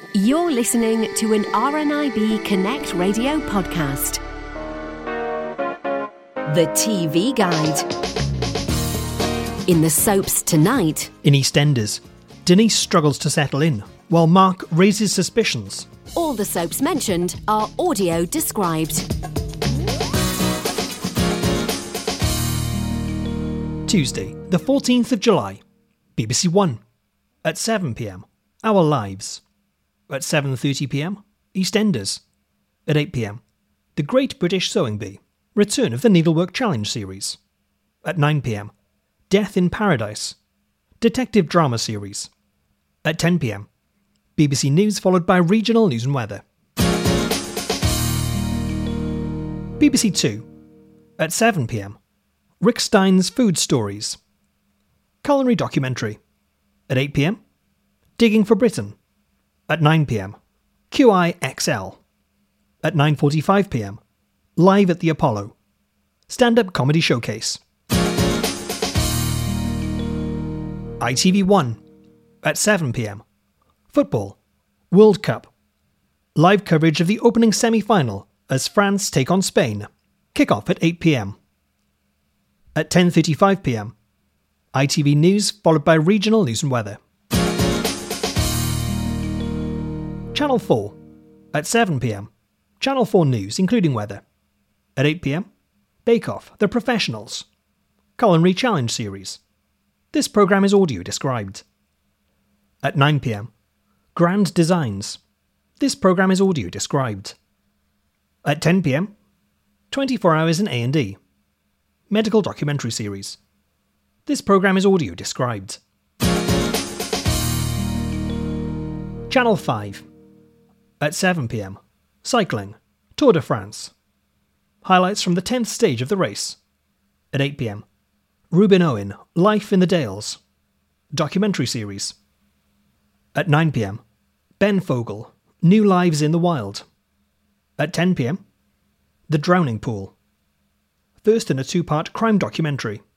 You're listening to an RNIB Connect Radio podcast. The TV Guide. In the soaps tonight. In EastEnders, Denise struggles to settle in, while Mark raises suspicions. All the soaps mentioned are audio described. Tuesday, the 14th of July, BBC One. At 7pm, Our Lives. At 7:30pm, EastEnders. At 8pm, The Great British Sewing Bee, return of the Needlework Challenge series. At 9pm, Death in Paradise, detective drama series. At 10pm, BBC News followed by regional news and weather. BBC Two. At 7pm, Rick Stein's Food Stories. Culinary documentary. At 8pm, Digging for Britain. At 9pm, QIXL. At 9:45pm, Live at the Apollo, stand-up comedy showcase. ITV1. At 7pm, Football, World Cup. Live coverage of the opening semi-final as France take on Spain. Kick-off at 8pm. At 10:35pm, ITV News followed by regional news and weather. Channel 4. At 7pm, Channel 4 News including weather. At 8pm, Bake Off, The Professionals. Culinary Challenge series. This programme is audio described. At 9pm, Grand Designs. This programme is audio described. At 10pm, 24 Hours in A&E. Medical documentary series. This programme is audio described. Channel 5. At 7pm, Cycling, Tour de France. Highlights from the 10th stage of the race. At 8pm, Reuben Owen, Life in the Dales. Documentary series. At 9pm, Ben Fogle, New Lives in the Wild. At 10pm, The Drowning Pool. First in a two-part crime documentary.